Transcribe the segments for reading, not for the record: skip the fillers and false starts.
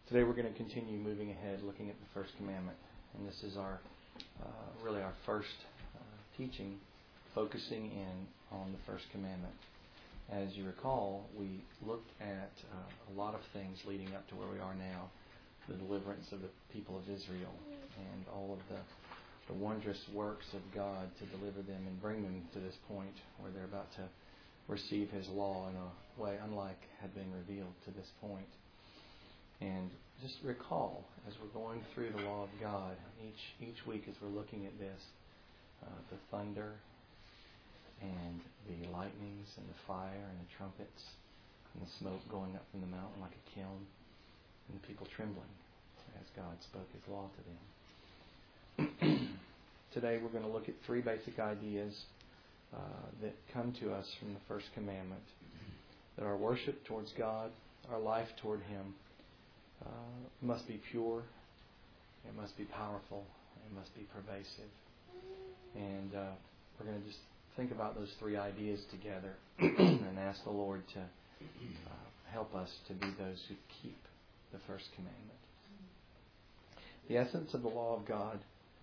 Today we're going to continue moving ahead, looking at the first commandment. And this is our really our first teaching, focusing in on the first commandment. As you recall, we looked at a lot of things leading up to where we are now, the deliverance of the people of Israel, and all of the wondrous works of God to deliver them and bring them to this point where they're about to receive His law in a way unlike had been revealed to this point. And just recall, as we're going through the law of God, each week as we're looking at this, the thunder and the lightnings and the fire and the trumpets and the smoke going up from the mountain like a kiln, and the people trembling as God spoke His law to them. Today we're going to look at three basic ideas that come to us from the first commandment. That our worship towards God, our life toward Him, must be pure, it must be powerful, it must be pervasive. And we're going to just think about those three ideas together and ask the Lord to help us to be those who keep the first commandment. The essence of the law of God,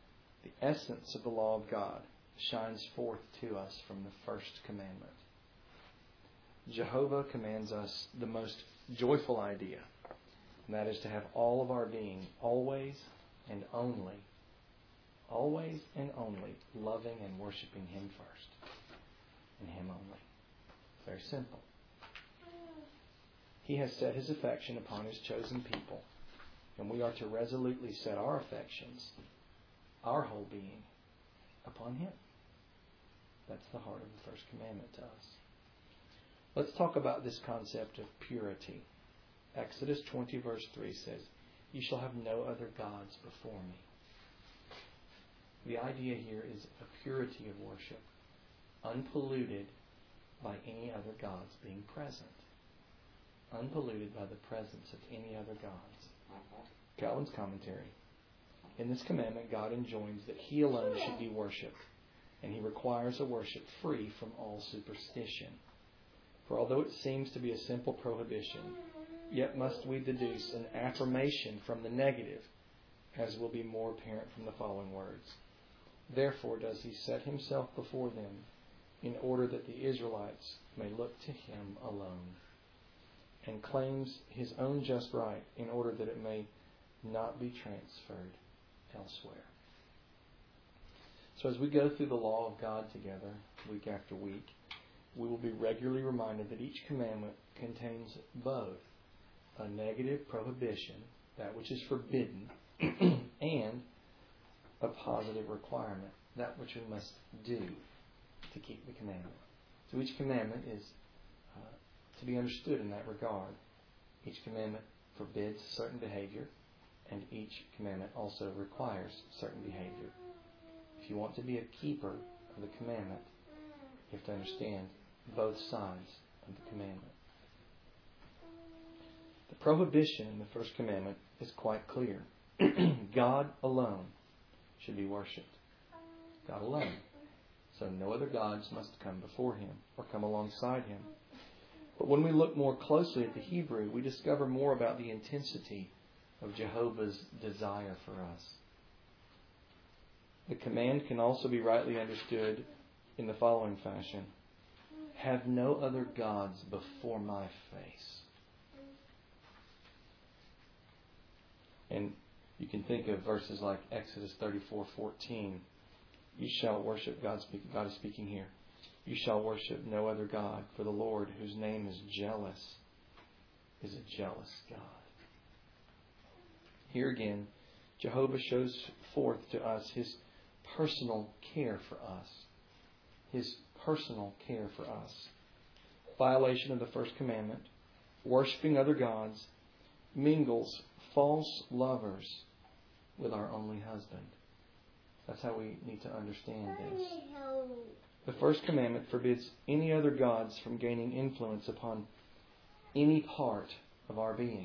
shines forth to us from the first commandment. Jehovah commands us the most joyful idea, and that is to have all of our being always and only loving and worshiping Him first, and Him only. Very simple. He has set His affection upon His chosen people, and we are to resolutely set our affections, our whole being, upon Him. That's the heart of the first commandment to us. Let's talk about this concept of purity. Exodus 20 verse 3 says, "You shall have no other gods before me." The idea here is a purity of worship, unpolluted by any other gods being present. Unpolluted by the presence of any other gods. Calvin's commentary. In this commandment, God enjoins that He alone should be worshipped, and He requires a worship free from all superstition. For although it seems to be a simple prohibition, yet must we deduce an affirmation from the negative, as will be more apparent from the following words. Therefore does He set Himself before them, in order that the Israelites may look to Him alone, and claims His own just right, in order that it may not be transferred elsewhere. So as we go through the law of God together, week after week, we will be regularly reminded that each commandment contains both a negative prohibition, that which is forbidden, and a positive requirement, that which we must do to keep the commandment. So each commandment is to be understood in that regard. Each commandment forbids certain behavior, and each commandment also requires certain behavior. If you want to be a keeper of the commandment, you have to understand both sides of the commandment. The prohibition in the first commandment is quite clear. God alone should be worshipped. God alone. So no other gods must come before Him or come alongside Him. But when we look more closely at the Hebrew, we discover more about the intensity of Jehovah's desire for us. The command can also be rightly understood in the following fashion. Have no other gods before my face. And you can think of verses like Exodus 34:14. You shall worship, God is speaking here. You shall worship no other God, for the Lord, whose name is jealous, is a jealous God. Here again, Jehovah shows forth to us His personal care for us. His personal care for us. Violation of the first commandment, worshiping other gods, mingles false lovers with our only husband. That's how we need to understand this. The first commandment forbids any other gods from gaining influence upon any part of our being.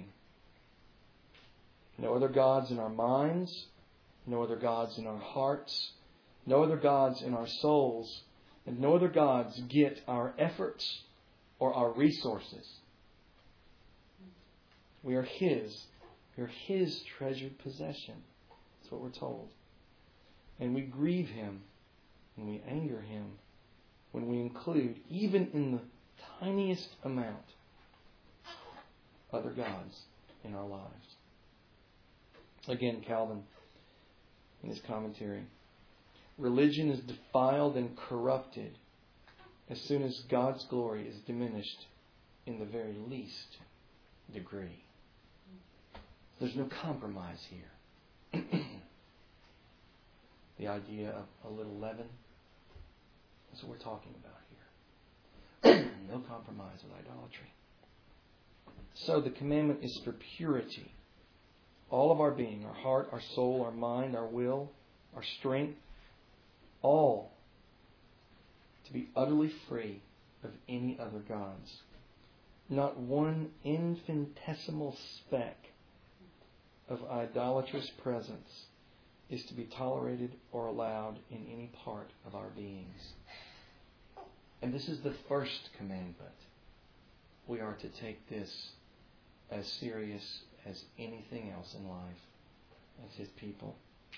No other gods in our minds, no other gods in our hearts, no other gods in our souls, and no other gods get our efforts or our resources. We are His, They're His treasured possession. That's what we're told. And we grieve Him and we anger Him when we include, even in the tiniest amount, other gods in our lives. Again, Calvin, in his commentary, religion is defiled and corrupted as soon as God's glory is diminished in the very least degree. There's no compromise here. The idea of a little leaven, that's what we're talking about here. No compromise with idolatry. So the commandment is for purity. All of our being, our heart, our soul, our mind, our will, our strength, all to be utterly free of any other gods. Not one infinitesimal speck of idolatrous presence is to be tolerated or allowed in any part of our beings. And this is the first commandment. We are to take this as serious as anything else in life as His people.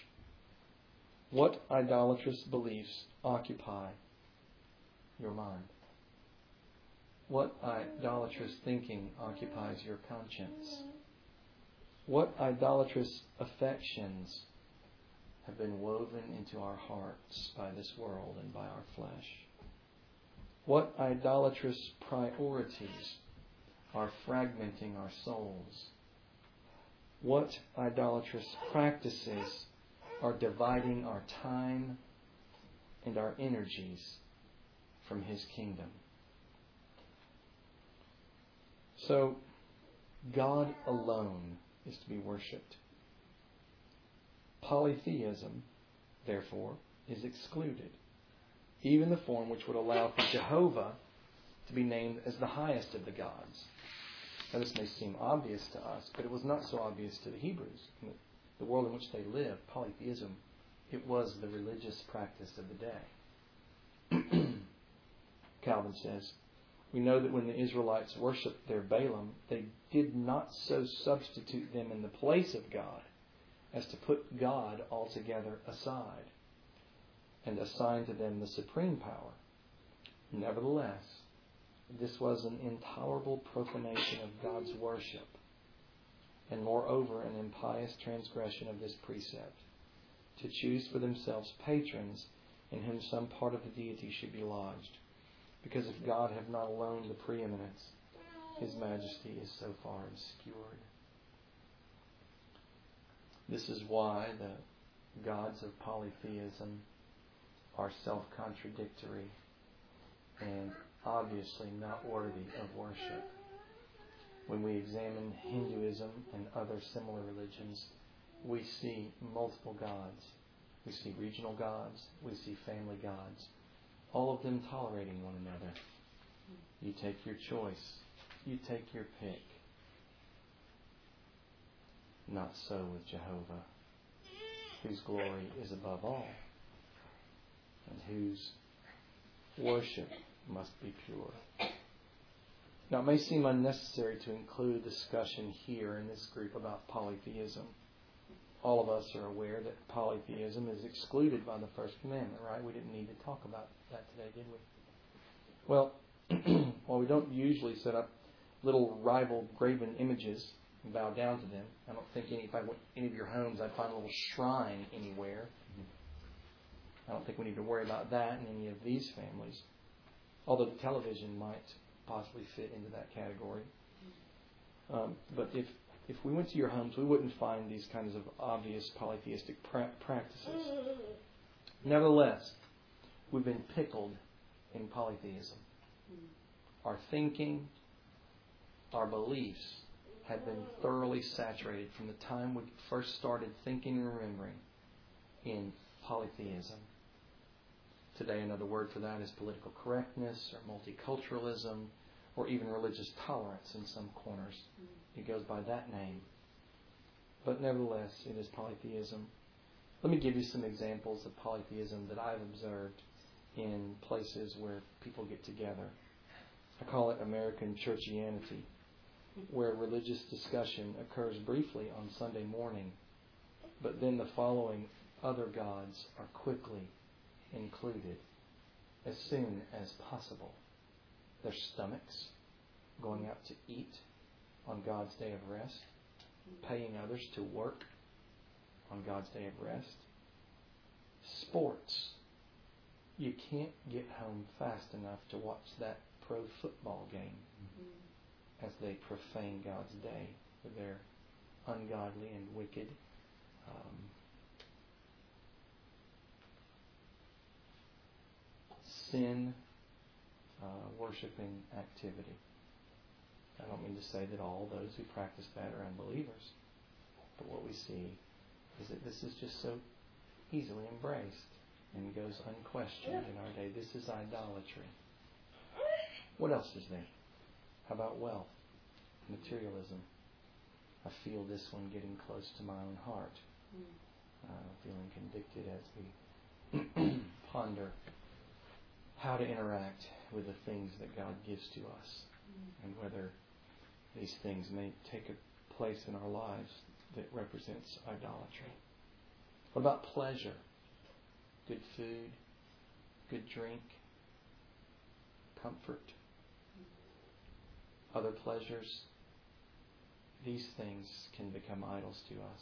What idolatrous beliefs occupy your mind? What idolatrous thinking occupies your conscience? What idolatrous affections have been woven into our hearts by this world and by our flesh? What idolatrous priorities are fragmenting our souls? What idolatrous practices are dividing our time and our energies from His kingdom? So, God alone is to be worshipped. Polytheism, therefore, is excluded. Even the form which would allow for Jehovah to be named as the highest of the gods. Now, this may seem obvious to us, but it was not so obvious to the Hebrews. In the world in which they lived, polytheism, it was the religious practice of the day. Calvin says, we know that when the Israelites worshipped their Balaam, they did not so substitute them in the place of God as to put God altogether aside and assign to them the supreme power. Nevertheless, this was an intolerable profanation of God's worship, and moreover an impious transgression of this precept, to choose for themselves patrons in whom some part of the deity should be lodged. Because if God have not alone the preeminence, His majesty is so far obscured. This is why the gods of polytheism are self-contradictory and obviously not worthy of worship. When we examine Hinduism and other similar religions, we see multiple gods. We see regional gods. We see family gods. All of them tolerating one another. You take your choice. You take your pick. Not so with Jehovah, whose glory is above all, and whose worship must be pure. Now, it may seem unnecessary to include discussion here in this group about polytheism. All of us are aware that polytheism is excluded by the first commandment, right? We didn't need to talk about that today, did we? Well, while we don't usually set up little rival graven images and bow down to them, I don't think if I went to any of your homes, I'd find a little shrine anywhere. I don't think we need to worry about that in any of these families. Although the television might possibly fit into that category. But if we went to your homes, we wouldn't find these kinds of obvious polytheistic practices. Nevertheless, we've been pickled in polytheism. Our thinking, our beliefs have been thoroughly saturated from the time we first started thinking and remembering in polytheism. Today, another word for that is political correctness or multiculturalism or even religious tolerance in some corners. It goes by that name. But nevertheless, it is polytheism. Let me give you some examples of polytheism that I've observed in places where people get together. I call it American churchianity. where religious discussion occurs briefly on Sunday morning, but then the following other gods are quickly included as soon as possible. Their stomachs, going out to eat on God's day of rest, paying others to work on God's day of rest. Sports. You can't get home fast enough to watch that pro football game as they profane God's day with their ungodly and wicked sin worshiping activity. I don't mean to say that all those who practice that are unbelievers, but what we see is that this is just so easily embraced and goes unquestioned in our day. This is idolatry. What else is there? How about wealth? Materialism. I feel this one getting close to my own heart. Feeling convicted as we ponder how to interact with the things that God gives to us and whether these things may take a place in our lives that represents idolatry. What about pleasure? Good food, good drink, comfort, other pleasures. These things can become idols to us.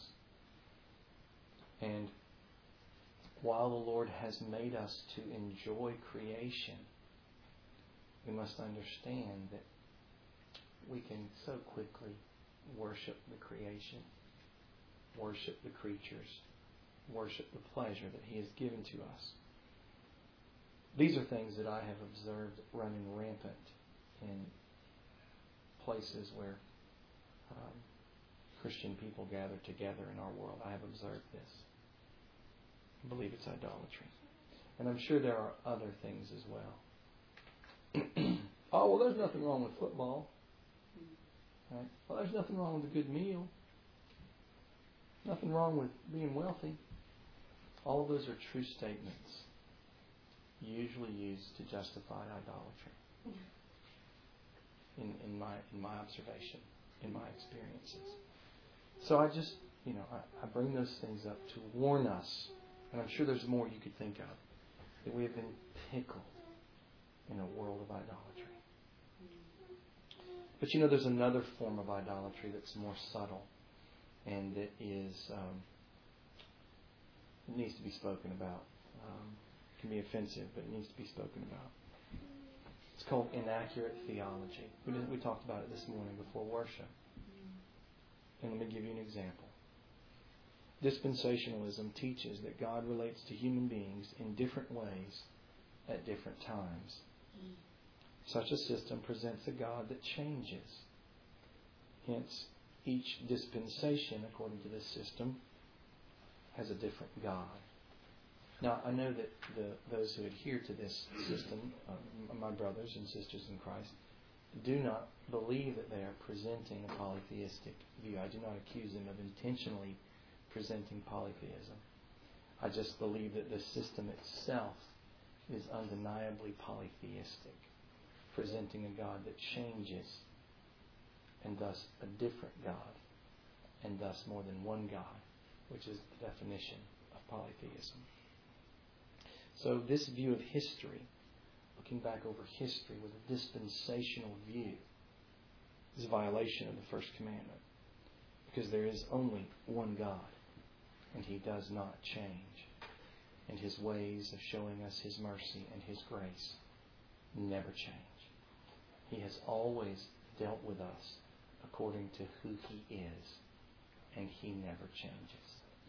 And while the Lord has made us to enjoy creation, we must understand that we can so quickly worship the creation, worship the creatures, worship the pleasure that He has given to us. These are things that I have observed running rampant in places where Christian people gather together in our world. I have observed this. I believe it's idolatry. And I'm sure there are other things as well. Oh, well, there's nothing wrong with football. Right? Well, there's nothing wrong with a good meal. Nothing wrong with being wealthy. All of those are true statements, usually used to justify idolatry. In my observation, in my experiences. So I just, I bring those things up to warn us, and I'm sure there's more you could think of, that we have been pickled in a world of idolatry. But there's another form of idolatry that's more subtle, and that is it needs to be spoken about. It can be offensive, but it needs to be spoken about. It's called inaccurate theology. We talked about it this morning before worship. And let me give you an example. Dispensationalism teaches that God relates to human beings in different ways at different times. Such a system presents a God that changes. Hence, each dispensation, according to this system, has a different God. Now, I know that those who adhere to this system, my brothers and sisters in Christ, do not believe that they are presenting a polytheistic view. I do not accuse them of intentionally presenting polytheism. I just believe that the system itself is undeniably polytheistic, presenting a God that changes, and thus a different God, and thus more than one God, which is the definition of polytheism. So this view of history, looking back over history with a dispensational view, is a violation of the first commandment. Because there is only one God, and He does not change. And His ways of showing us His mercy and His grace never change. He has always dealt with us according to who He is, and He never changes.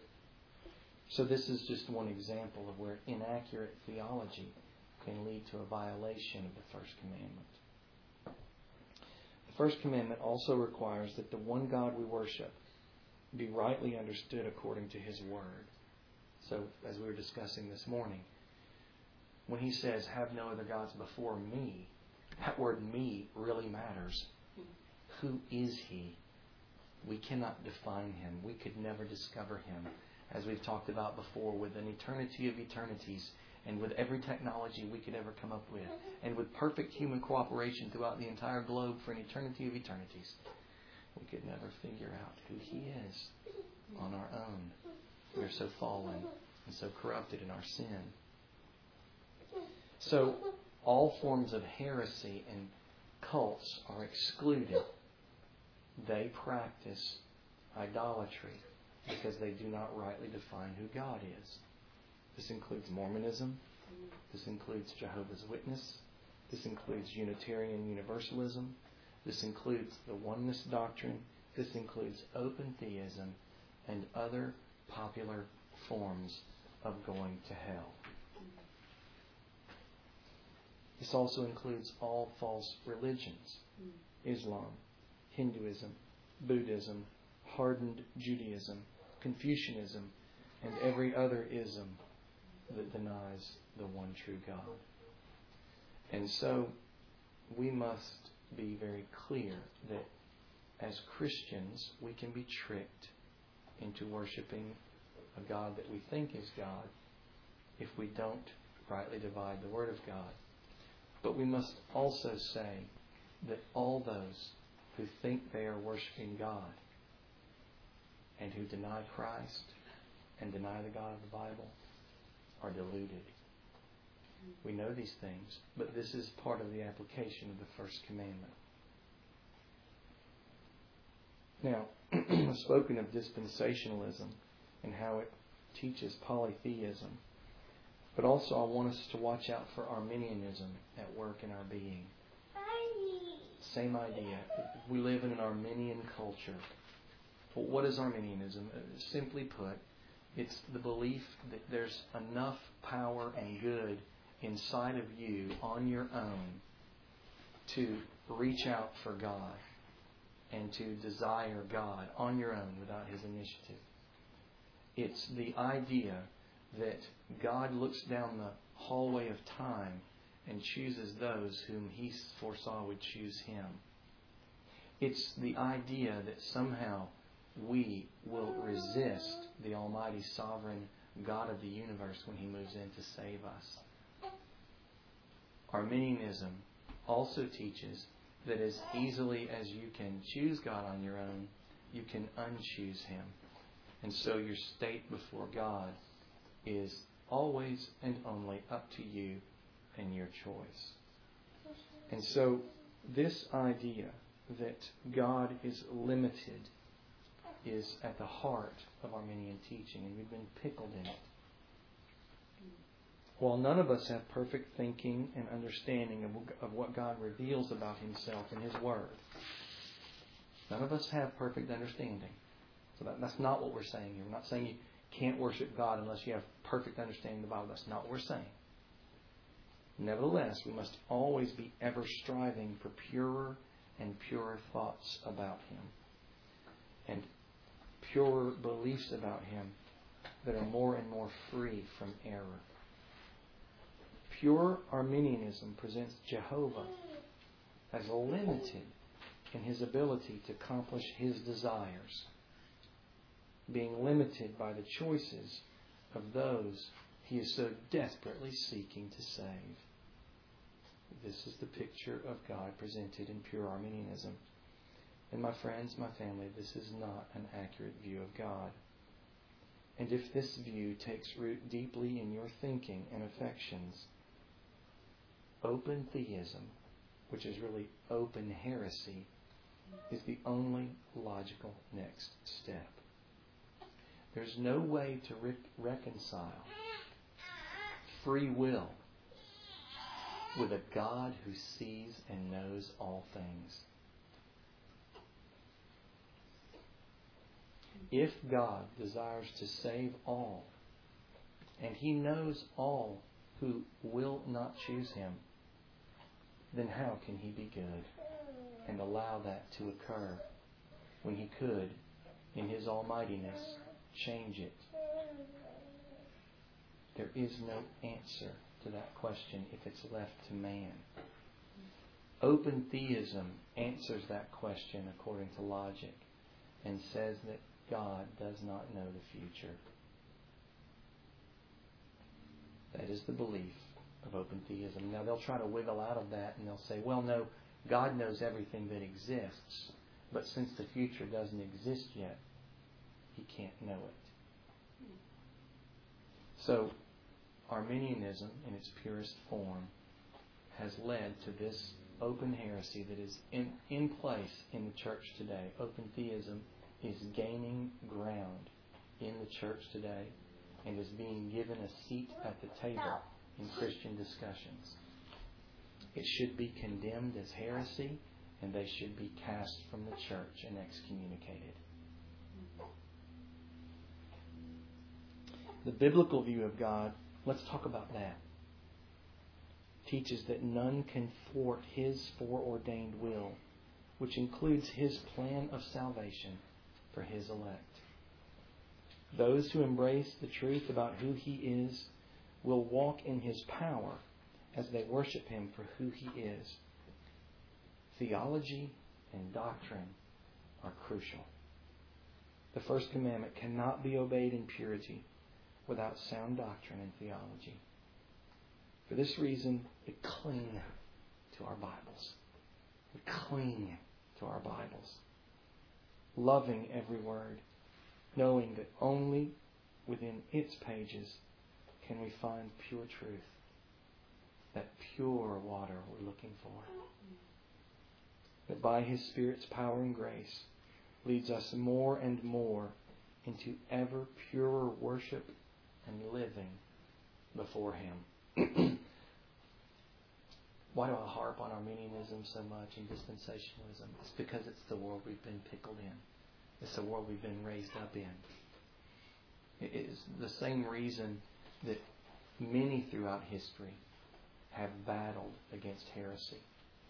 So this is just one example of where inaccurate theology can lead to a violation of the first commandment. The first commandment also requires that the one God we worship be rightly understood according to His Word. So, as we were discussing this morning, when He says, "Have no other gods before me," that word "me" really matters. Who is He? We cannot define Him. We could never discover Him. As we've talked about before, with an eternity of eternities, and with every technology we could ever come up with, and with perfect human cooperation throughout the entire globe for an eternity of eternities, We could never figure out who He is on our own. We are so fallen and so corrupted in our sin. So all forms of heresy and cults are excluded. They practice idolatry because they do not rightly define who God is. This includes Mormonism. This includes Jehovah's Witness. This includes Unitarian Universalism. This includes the oneness doctrine. This includes open theism and other popular forms of going to hell. This also includes all false religions. Islam, Hinduism, Buddhism, hardened Judaism, Confucianism, and every other ism that denies the one true God. And so we must be very clear that as Christians we can be tricked into worshiping a God that we think is God if we don't rightly divide the Word of God. But we must also say that all those who think they are worshiping God and who deny Christ and deny the God of the Bible are deluded. We know these things, but this is part of the application of the first commandment. Now, I've spoken of dispensationalism and how it teaches polytheism, but also I want us to watch out for Arminianism at work in our being. Same idea. We live in an Arminian culture. Well, what is Arminianism? Simply put, it's the belief that there's enough power and good inside of you on your own to reach out for God and to desire God on your own without His initiative. It's the idea that God looks down the hallway of time and chooses those whom He foresaw would choose Him. It's the idea that somehow we will resist the Almighty Sovereign God of the universe when He moves in to save us. Arminianism also teaches that as easily as you can choose God on your own, you can unchoose Him. And so your state before God is always and only up to you and your choice. And so this idea that God is limited is at the heart of Arminian teaching, and we've been pickled in it. While none of us have perfect thinking and understanding of what God reveals about Himself in His Word, none of us have perfect understanding. So that's not what we're saying here. We're not saying you can't worship God unless you have perfect understanding of the Bible. That's not what we're saying. Nevertheless, we must always be ever striving for purer and purer thoughts about Him and purer beliefs about Him that are more and more free from error. Pure Arminianism presents Jehovah as limited in His ability to accomplish His desires, being limited by the choices of those He is so desperately seeking to save. This is the picture of God presented in pure Arminianism. And my friends, my family, this is not an accurate view of God. And if this view takes root deeply in your thinking and affections, open theism, which is really open heresy, is the only logical next step. There's no way to reconcile free will with a God who sees and knows all things. If God desires to save all, and He knows all who will not choose Him, then how can He be good and allow that to occur when He could, in His almightiness, change it? There is no answer to that question if it's left to man. Open theism answers that question according to logic and says that God does not know the future. That is the belief of open theism. Now they'll try to wiggle out of that and they'll say, well, no, God knows everything that exists, But since the future doesn't exist yet, he can't know it. So, Arminianism, in its purest form, has led to this open heresy that is in place in the church today. Open theism is gaining ground in the church today and is being given a seat at the table in Christian discussions. It should be condemned as heresy, and they should be cast from the church and excommunicated. The biblical view of God, let's talk about that, teaches that none can thwart His foreordained will, which includes His plan of salvation for His elect. Those who embrace the truth about who He is will walk in His power as they worship Him for who He is. Theology and doctrine are crucial. The first commandment cannot be obeyed in purity without sound doctrine and theology. For this reason, we cling to our Bibles. We cling to our Bibles, loving every word, knowing that only within its pages can we find pure truth, that pure water we're looking for. That by His Spirit's power and grace leads us more and more into ever purer worship and living before Him. Why do I harp on Arminianism so much and dispensationalism? It's because it's the world we've been pickled in. It's the world we've been raised up in. It is the same reason that many throughout history have battled against heresy.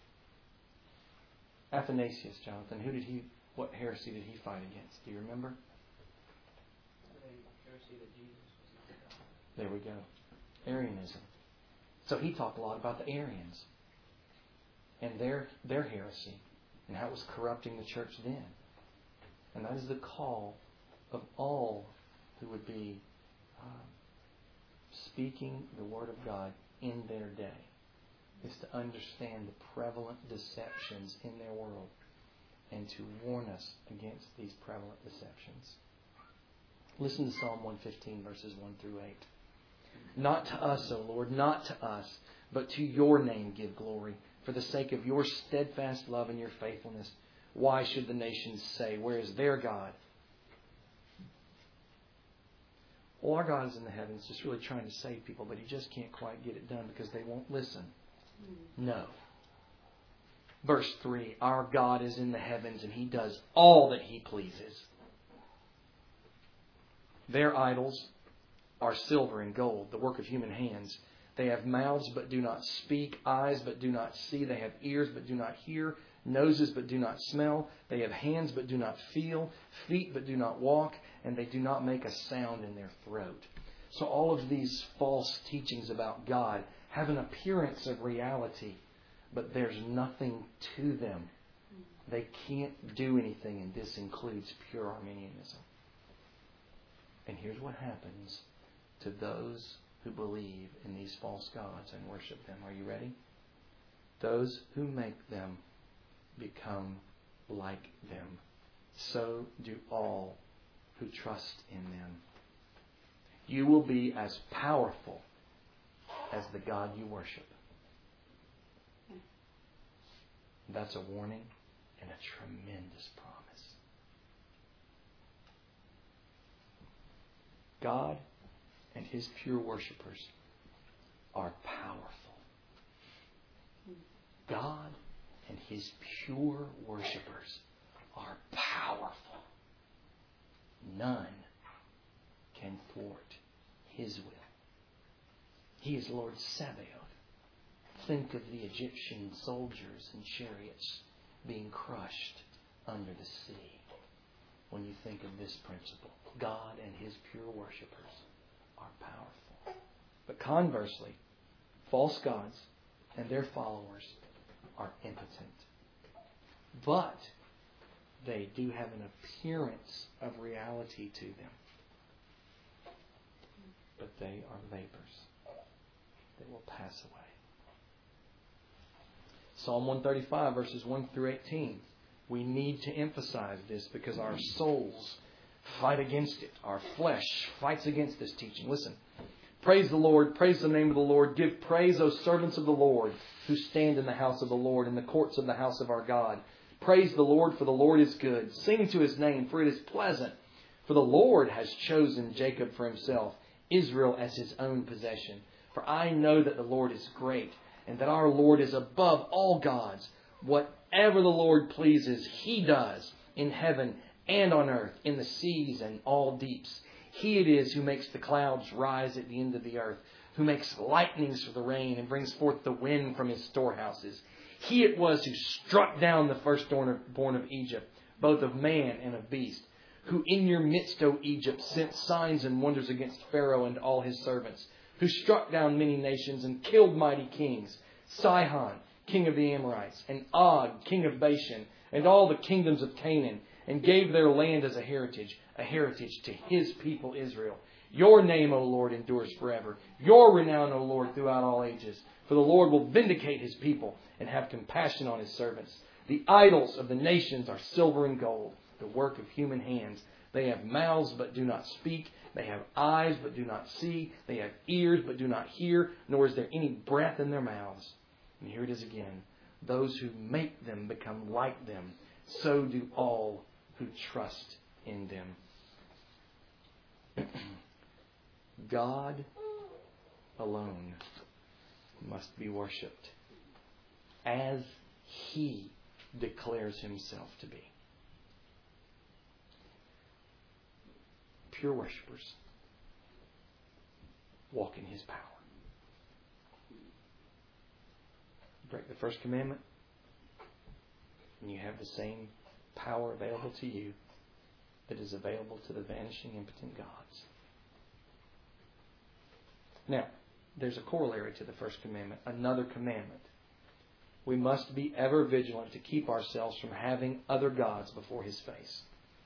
Athanasius, Jonathan, what heresy did he fight against? Do you remember? The heresy that Jesus was not God. There we go. Arianism. So he talked a lot about the Arians and their heresy and how it was corrupting the church then. And that is the call of all who would be speaking the Word of God in their day, is to understand the prevalent deceptions in their world and to warn us against these prevalent deceptions. Listen to Psalm 115, verses 1 through 8. Not to us, O Lord, not to us, but to your name give glory, for the sake of your steadfast love and your faithfulness. Why should the nations say, where is their God? Well, our God is in the heavens, just really trying to save people, but He just can't quite get it done because they won't listen. No. Verse 3, our God is in the heavens and He does all that He pleases. Their idols are silver and gold, the work of human hands. They have mouths but do not speak, eyes but do not see. They have ears but do not hear, noses but do not smell. They have hands but do not feel, feet but do not walk, and they do not make a sound in their throat. So all of these false teachings about God have an appearance of reality, but there's nothing to them. They can't do anything, and this includes pure Arminianism. And here's what happens to those who believe in these false gods and worship them. Are you ready? Those who make them become like them. So do all who trust in them. You will be as powerful as the God you worship. That's a warning and a tremendous promise. God and His pure worshipers are powerful. God and His pure worshipers are powerful. None can thwart His will. He is Lord Sabaoth. Think of the Egyptian soldiers and chariots being crushed under the sea. When you think of this principle, God and His pure worshipers are powerful. But conversely, false gods and their followers are impotent. But they do have an appearance of reality to them. But they are vapors. They will pass away. Psalm 135, verses 1 through 18. We need to emphasize this because our souls fight against it. Our flesh fights against this teaching. Listen. Praise the Lord. Praise the name of the Lord. Give praise, O servants of the Lord, who stand in the house of the Lord, in the courts of the house of our God. Praise the Lord, for the Lord is good. Sing to His name, for it is pleasant. For the Lord has chosen Jacob for Himself, Israel as His own possession. For I know that the Lord is great, and that our Lord is above all gods. Whatever the Lord pleases, He does, in heaven and on earth, in the seas and all deeps. He it is who makes the clouds rise at the end of the earth, who makes lightnings for the rain and brings forth the wind from His storehouses. He it was who struck down the firstborn of Egypt, both of man and of beast, who in your midst, O Egypt, sent signs and wonders against Pharaoh and all his servants, who struck down many nations and killed mighty kings, Sihon, king of the Amorites, and Og, king of Bashan, and all the kingdoms of Canaan, and gave their land as a heritage to His people Israel. Your name, O Lord, endures forever. Your renown, O Lord, throughout all ages. For the Lord will vindicate His people and have compassion on His servants. The idols of the nations are silver and gold, the work of human hands. They have mouths but do not speak. They have eyes but do not see. They have ears but do not hear, nor is there any breath in their mouths. And here it is again. Those who make them become like them. So do all who trust in them. God alone must be worshipped as He declares Himself to be. Pure worshippers walk in His power. Break the first commandment, and you have the same power available to you that is available to the vanishing, impotent gods. Now, there's a corollary to the first commandment, another commandment. We must be ever vigilant to keep ourselves from having other gods before His face.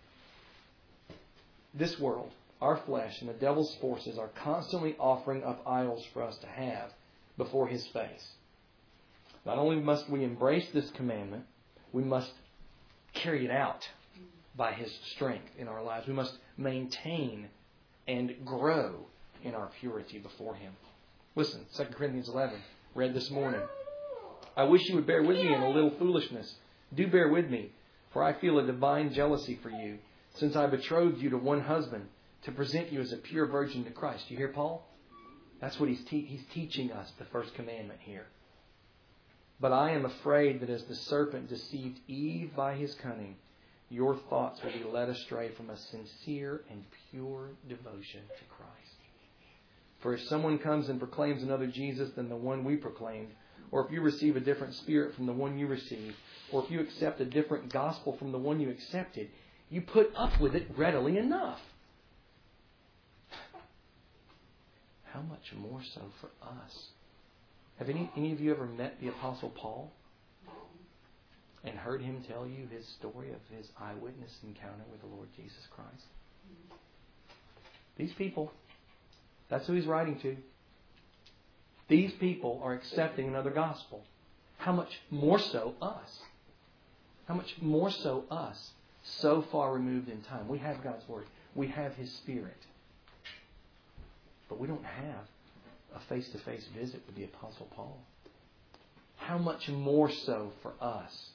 This world, our flesh, and the devil's forces are constantly offering up idols for us to have before His face. Not only must we embrace this commandment, we must carry it out by His strength in our lives. We must maintain and grow in our purity before Him. Listen, 2 Corinthians 11, read this morning. I wish you would bear with me in a little foolishness. Do bear with me, for I feel a divine jealousy for you, since I betrothed you to one husband, to present you as a pure virgin to Christ. You hear Paul? That's what he's teaching us, the first commandment here. But I am afraid that as the serpent deceived Eve by his cunning, your thoughts will be led astray from a sincere and pure devotion to Christ. For if someone comes and proclaims another Jesus than the one we proclaimed, or if you receive a different spirit from the one you received, or if you accept a different gospel from the one you accepted, you put up with it readily enough. How much more so for us? Have any of you ever met the Apostle Paul and heard him tell you his story of his eyewitness encounter with the Lord Jesus Christ? These people, that's who he's writing to. These people are accepting another gospel. How much more so us? How much more so us, so far removed in time? We have God's Word. We have His Spirit. But we don't have a face-to-face visit with the Apostle Paul. How much more so for us?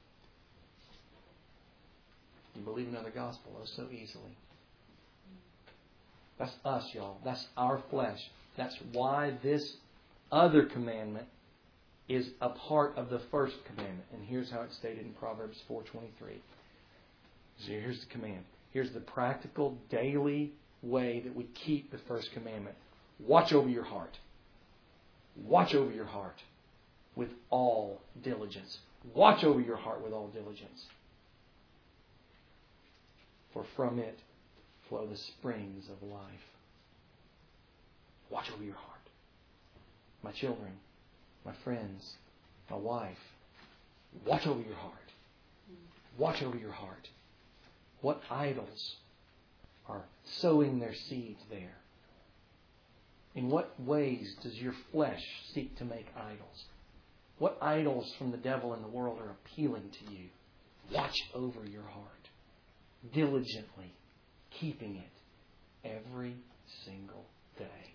You believe another gospel so easily. That's us, y'all. That's our flesh. That's why this other commandment is a part of the first commandment. And here's how it's stated in Proverbs 4:23. So here's the command. Here's the practical daily way that we keep the first commandment. Watch over your heart. Watch over your heart with all diligence. Watch over your heart with all diligence. For from it flow the springs of life. Watch over your heart. My children, my friends, my wife, watch over your heart. Watch over your heart. What idols are sowing their seeds there? In what ways does your flesh seek to make idols? What idols from the devil and the world are appealing to you? Watch over your heart, diligently keeping it every single day.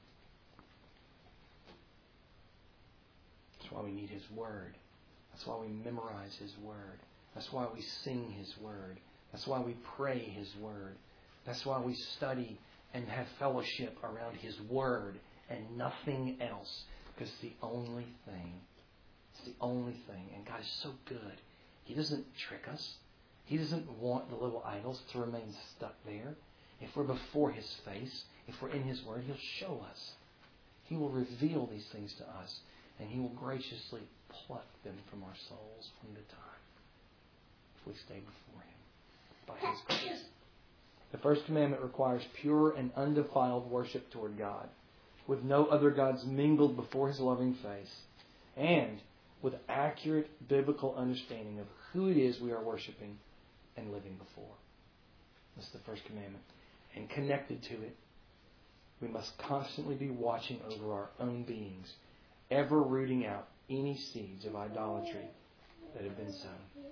That's why we need His Word. That's why we memorize His Word. That's why we sing His Word. That's why we pray His Word. That's why we study and have fellowship around His Word and nothing else. Because it's the only thing. It's the only thing. And God is so good. He doesn't trick us. He doesn't want the little idols to remain stuck there. If we're before His face, if we're in His Word, He'll show us. He will reveal these things to us. And He will graciously pluck them from our souls from the time if we stay before Him by His grace. The first commandment requires pure and undefiled worship toward God, with no other gods mingled before His loving face, and with accurate biblical understanding of who it is we are worshiping and living before. This is the first commandment. And connected to it, we must constantly be watching over our own beings, ever rooting out any seeds of idolatry that have been sown.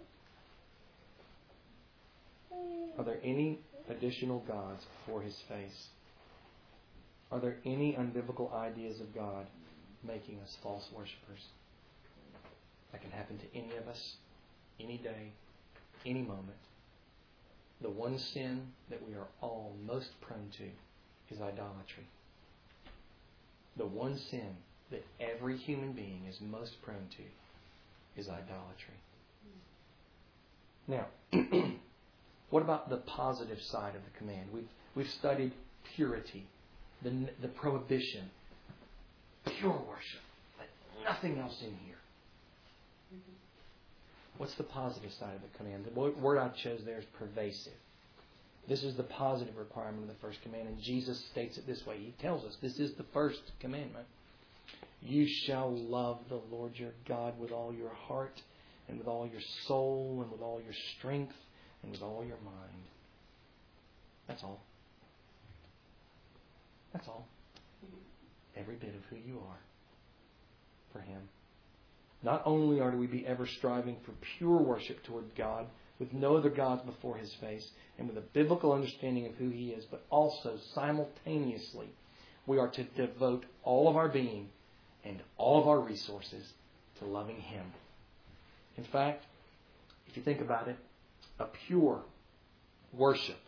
Are there any additional gods before His face? Are there any unbiblical ideas of God making us false worshipers? That can happen to any of us, any day, any moment. The one sin that we are all most prone to is idolatry. The one sin that every human being is most prone to is idolatry. Now, what about the positive side of the command? We've studied purity, the prohibition, pure worship, but nothing else in here. What's the positive side of the command? The word I chose there is pervasive. This is the positive requirement of the first command, and Jesus states it this way. He tells us this is the first commandment. You shall love the Lord your God with all your heart and with all your soul and with all your strength and with all your mind. That's all. That's all. Every bit of who you are for Him. Not only are we be ever striving for pure worship toward God with no other gods before His face and with a biblical understanding of who He is, but also simultaneously we are to devote all of our being and all of our resources to loving Him. In fact, if you think about it, a pure worship.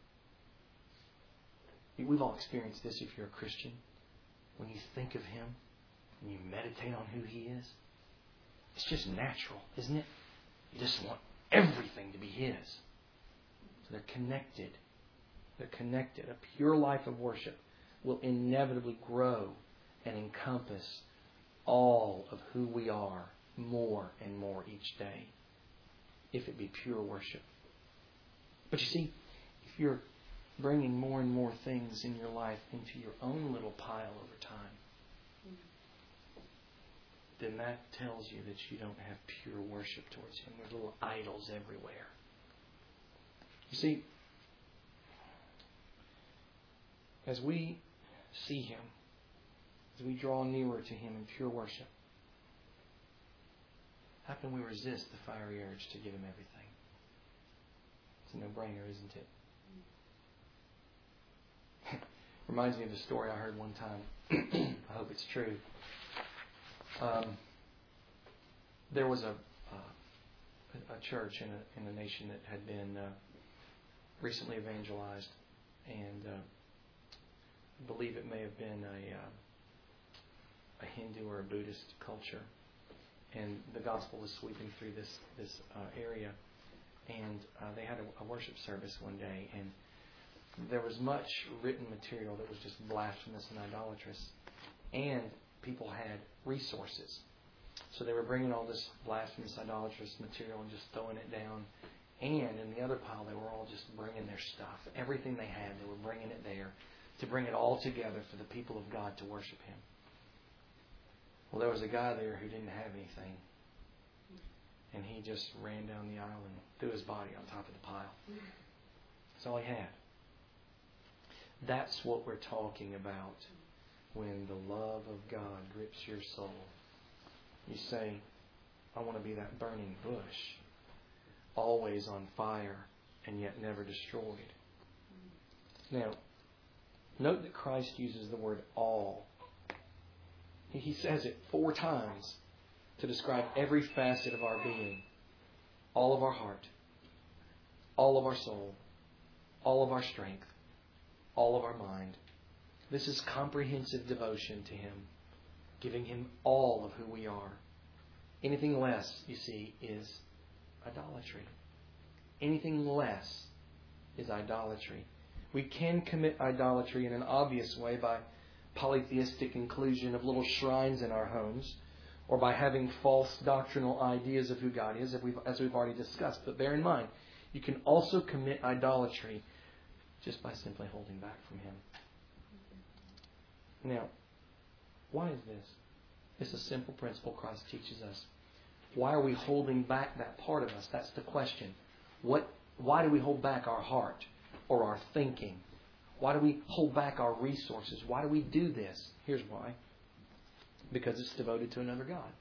We've all experienced this if you're a Christian. When you think of Him and you meditate on who He is, it's just natural, isn't it? You just want everything to be His. So they're connected. They're connected. A pure life of worship will inevitably grow and encompass all of who we are more and more each day, if it be pure worship. But you see, if you're bringing more and more things in your life into your own little pile over time, then that tells you that you don't have pure worship towards Him. There's little idols everywhere. You see, as we see Him, as we draw nearer to Him in pure worship, how can we resist the fiery urge to give Him everything? It's a no-brainer, isn't it? Reminds me of a story I heard one time. I hope it's true. There was a church in a nation that had been recently evangelized, and I believe it may have been a Hindu or a Buddhist culture, and the gospel was sweeping through this area, and they had a worship service one day, and there was much written material that was just blasphemous and idolatrous, and people had resources. So they were bringing all this blasphemous, idolatrous material and just throwing it down. And in the other pile, they were all just bringing their stuff. Everything they had, they were bringing it there to bring it all together for the people of God to worship Him. Well, there was a guy there who didn't have anything. And he just ran down the aisle and threw his body on top of the pile. That's all he had. That's what we're talking about when the love of God grips your soul. You say, I want to be that burning bush. always on fire and yet never destroyed. Now, note that Christ uses the word all. He says it 4 times to describe every facet of our being. All of our heart, all of our soul, all of our strength, all of our mind. This is comprehensive devotion to Him, giving Him all of who we are. Anything less, you see, is idolatry. Anything less is idolatry. We can commit idolatry in an obvious way by polytheistic inclusion of little shrines in our homes, or by having false doctrinal ideas of who God is, as we've already discussed. But bear in mind, you can also commit idolatry just by simply holding back from Him. Now, why is this? It's a simple principle Christ teaches us. Why are we holding back that part of us? That's the question. Why do we hold back our heart or our thinking? Why do we hold back our resources? Why do we do this? Here's why. Because it's devoted to another God.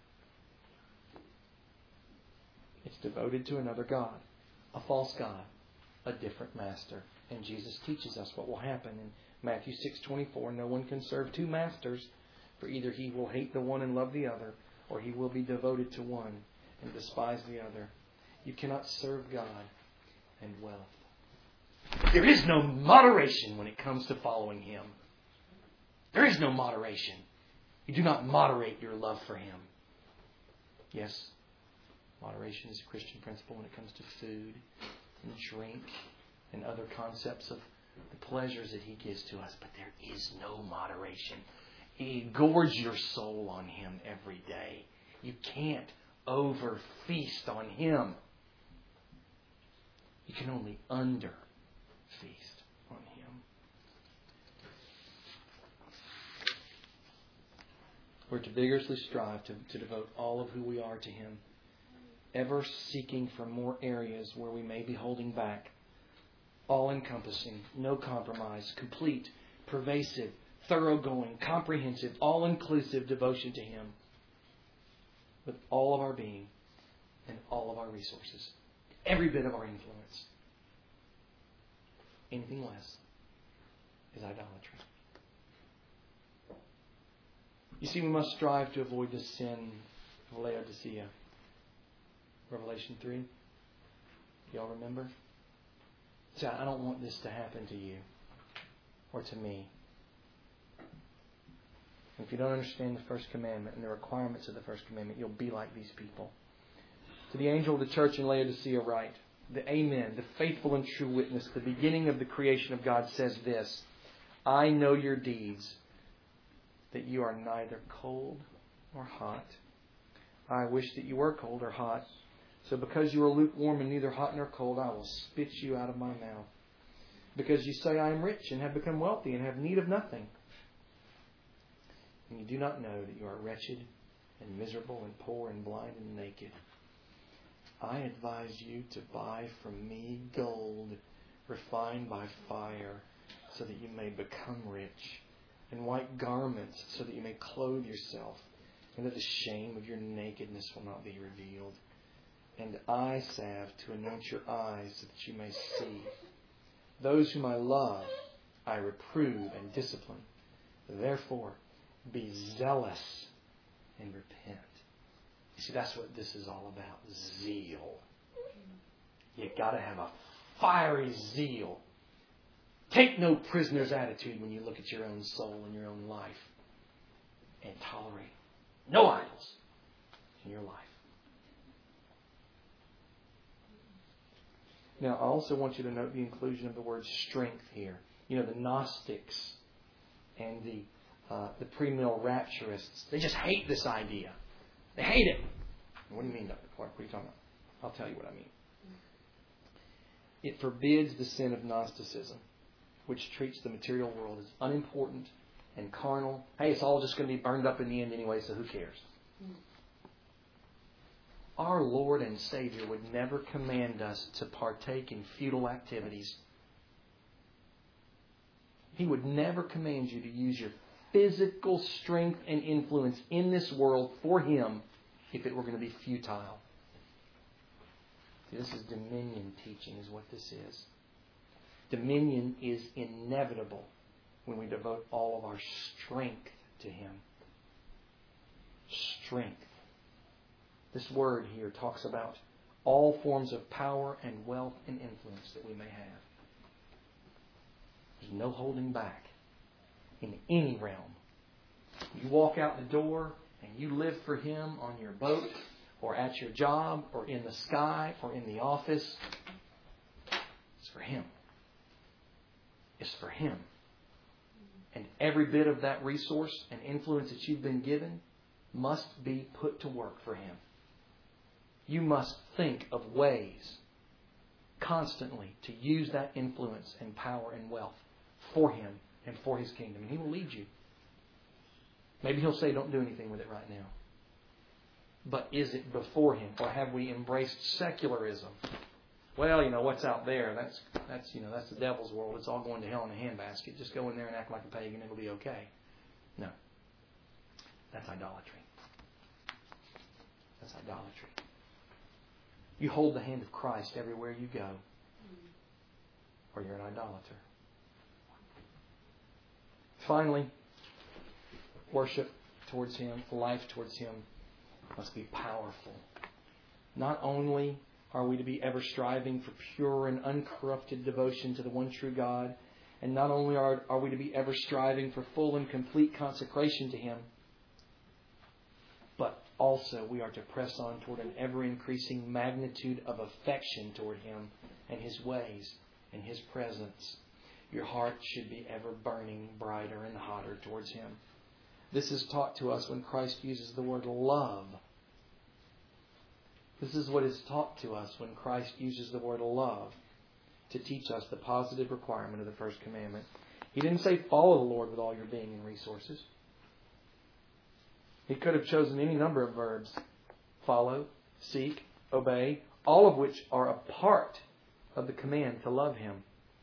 It's devoted to another God. A false God. A different master. And Jesus teaches us what will happen in Matthew 6:24. No one can serve 2 masters, for either he will hate the one and love the other, or he will be devoted to one and despise the other. You cannot serve God and wealth. There is no moderation when it comes to following Him. There is no moderation. You do not moderate your love for Him. Yes, moderation is a Christian principle when it comes to food and drink and other concepts of the pleasures that He gives to us. But there is no moderation. Gorge your soul on Him every day. You can't over-feast on Him. You can only under-feast on Him. We're to vigorously strive to devote all of who we are to Him, ever seeking for more areas where we may be holding back. All-encompassing, no compromise, complete, pervasive, thoroughgoing, comprehensive, all-inclusive devotion to Him with all of our being and all of our resources. Every bit of our influence. Anything less is idolatry. You see, we must strive to avoid the sin of Laodicea. Revelation 3. Y'all remember? See, I don't want this to happen to you or to me. If you don't understand the first commandment and the requirements of the first commandment, you'll be like these people. To the angel of the church in Laodicea write, the Amen, the faithful and true witness, the beginning of the creation of God says this, I know your deeds, that you are neither cold nor hot. I wish that you were cold or hot. So because you are lukewarm and neither hot nor cold, I will spit you out of my mouth. Because you say, I am rich and have become wealthy and have need of nothing. And you do not know that you are wretched and miserable and poor and blind and naked. I advise you to buy from me gold refined by fire, so that you may become rich, and white garments, so that you may clothe yourself, and that the shame of your nakedness will not be revealed. And eye salve to anoint your eyes, so that you may see. Those whom I love, I reprove and discipline. Therefore, be zealous and repent. You see, that's what this is all about. Zeal. You've got to have a fiery zeal. Take no prisoner's attitude when you look at your own soul and your own life. And tolerate no idols in your life. Now, I also want you to note the inclusion of the word strength here. You know, the Gnostics and the premill rapturists, they just hate this idea. They hate it. What do you mean, Dr. Clark? What are you talking about? I'll tell you what I mean. It forbids the sin of Gnosticism, which treats the material world as unimportant and carnal. Hey, it's all just going to be burned up in the end anyway, so who cares? Our Lord and Savior would never command us to partake in futile activities. He would never command you to use your physical strength and influence in this world for Him if it were going to be futile. See, this is dominion teaching is what this is. Dominion is inevitable when we devote all of our strength to Him. Strength. This word here talks about all forms of power and wealth and influence that we may have. There's no holding back in any realm. You walk out the door and you live for Him on your boat or at your job or in the sky or in the office. It's for Him. It's for Him. And every bit of that resource and influence that you've been given must be put to work for Him. You must think of ways constantly to use that influence and power and wealth for Him and for His kingdom. And He will lead you. Maybe He'll say, don't do anything with it right now. But is it before Him? Or have we embraced secularism? Well, what's out there? That's the devil's world. It's all going to hell in a handbasket. Just go in there and act like a pagan. It'll be okay. No. That's idolatry. That's idolatry. You hold the hand of Christ everywhere you go, or you're an idolater. Finally, worship towards Him, life towards Him must be powerful. Not only are we to be ever striving for pure and uncorrupted devotion to the one true God, and not only are we to be ever striving for full and complete consecration to Him, but also we are to press on toward an ever-increasing magnitude of affection toward Him and His ways and His presence. Your heart should be ever burning brighter and hotter towards Him. This is taught to us when Christ uses the word love. This is what is taught to us when Christ uses the word love to teach us the positive requirement of the first commandment. He didn't say follow the Lord with all your being and resources. He could have chosen any number of verbs. Follow, seek, obey, all of which are a part of the command to love Him.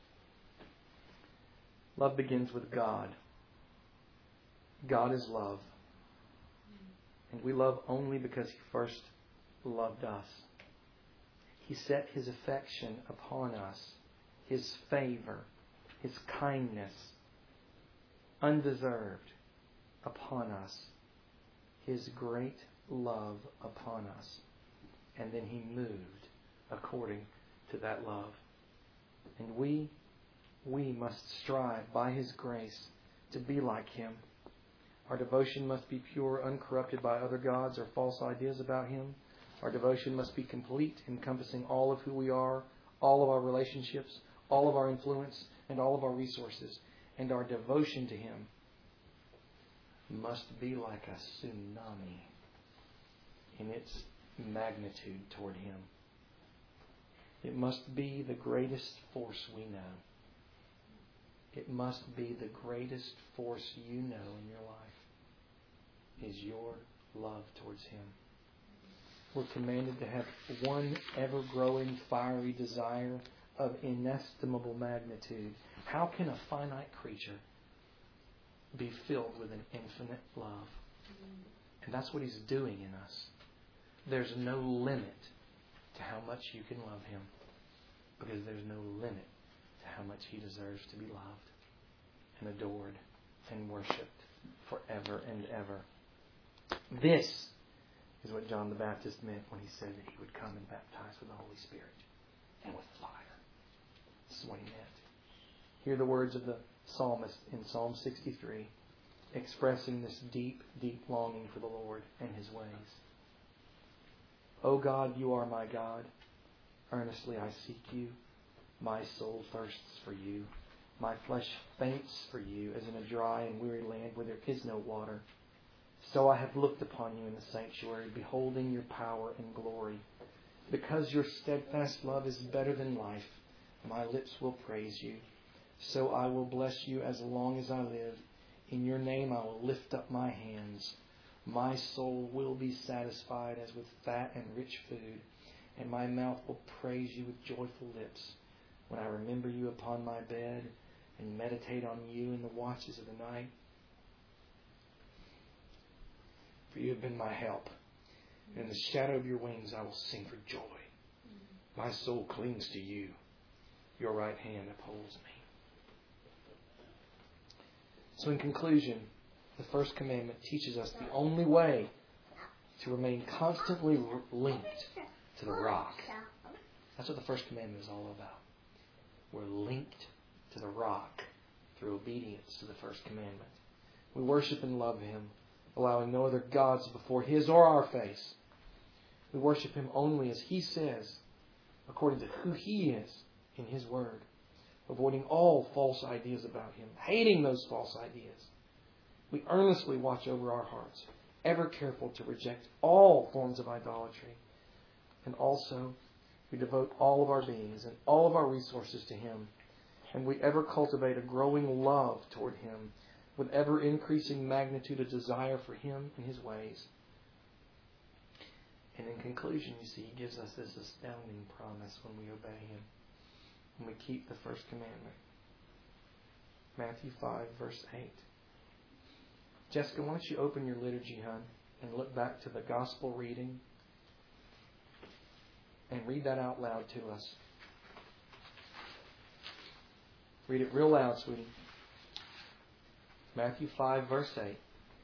Love begins with God. God is love. And we love only because He first loved us. He set His affection upon us, His favor, His kindness, undeserved, upon us, His great love upon us. And then He moved according to that love. And we must strive by His grace to be like Him. Our devotion must be pure, uncorrupted by other gods or false ideas about Him. Our devotion must be complete, encompassing all of who we are, all of our relationships, all of our influence, and all of our resources. And our devotion to Him must be like a tsunami in its magnitude toward Him. It must be the greatest force we know. It must be the greatest force you know in your life is your love towards Him. We're commanded to have one ever-growing, fiery desire of inestimable magnitude. How can a finite creature be filled with an infinite love? And that's what He's doing in us. There's no limit to how much you can love Him, because there's no limit to how much He deserves to be loved and adored and worshipped forever and ever. This is what John the Baptist meant when he said that he would come and baptize with the Holy Spirit and with fire. This is what he meant. Hear the words of the psalmist in Psalm 63, expressing this deep, deep longing for the Lord and His ways. O God, You are my God. Earnestly I seek You. My soul thirsts for You. My flesh faints for You, as in a dry and weary land where there is no water. So I have looked upon You in the sanctuary, beholding Your power and glory. Because Your steadfast love is better than life, my lips will praise You. So I will bless You as long as I live. In Your name I will lift up my hands. My soul will be satisfied as with fat and rich food, and my mouth will praise You with joyful lips. When I remember You upon my bed and meditate on You in the watches of the night. For You have been my help. And in the shadow of Your wings I will sing for joy. My soul clings to you. Your right hand upholds me. So in conclusion, the first commandment teaches us the only way to remain constantly linked to the rock. That's what the first commandment is all about. We're linked to the rock through obedience to the first commandment. We worship and love Him, allowing no other gods before His or our face. We worship Him only as He says, according to who He is in His Word, avoiding all false ideas about Him, hating those false ideas. We earnestly watch over our hearts, ever careful to reject all forms of idolatry. And also, we devote all of our beings and all of our resources to Him. And we ever cultivate a growing love toward Him with ever increasing magnitude of desire for Him and His ways. And in conclusion, you see, He gives us this astounding promise when we obey Him, when we keep the first commandment. Matthew 5, verse 8. Jessica, why don't you open your liturgy, hon, and look back to the gospel reading and read that out loud to us. Read it real loud, sweetie. Matthew 5, verse 8.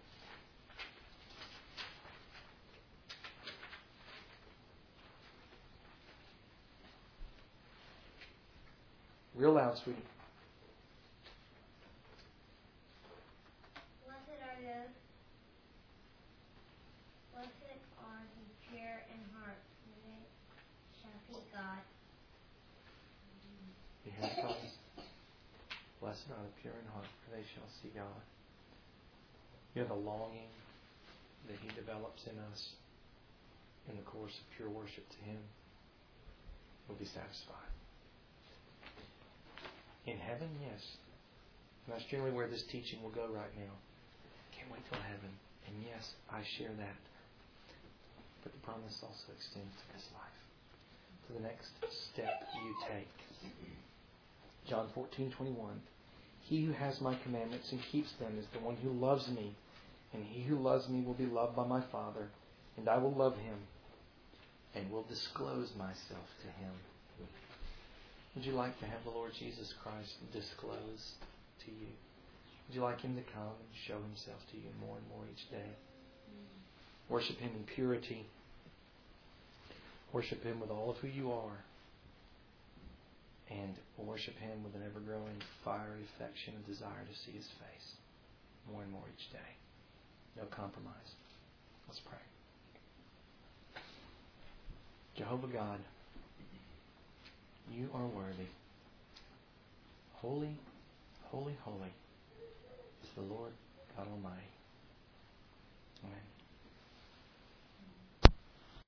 Real loud, sweetie. Blessed are the pure in heart, for they shall see God. You hear it, Thomas? Blessed are the pure in heart, for they shall see God. You have a longing that He develops in us in the course of pure worship to Him. We'll be satisfied. In heaven, yes. And that's generally where this teaching will go right now. Can't wait till heaven. And yes, I share that. But the promise also extends to this life, to the next step you take. John 14:21. He who has my commandments and keeps them is the one who loves me. And he who loves me will be loved by my Father. And I will love him and will disclose myself to him. Would you like to have the Lord Jesus Christ disclose to you? Would you like Him to come and show Himself to you more and more each day? Worship Him in purity. Worship Him with all of who you are. And worship Him with an ever-growing fiery affection and desire to see His face more and more each day. No compromise. Let's pray. Jehovah God, You are worthy. Holy, holy, holy is the Lord God Almighty.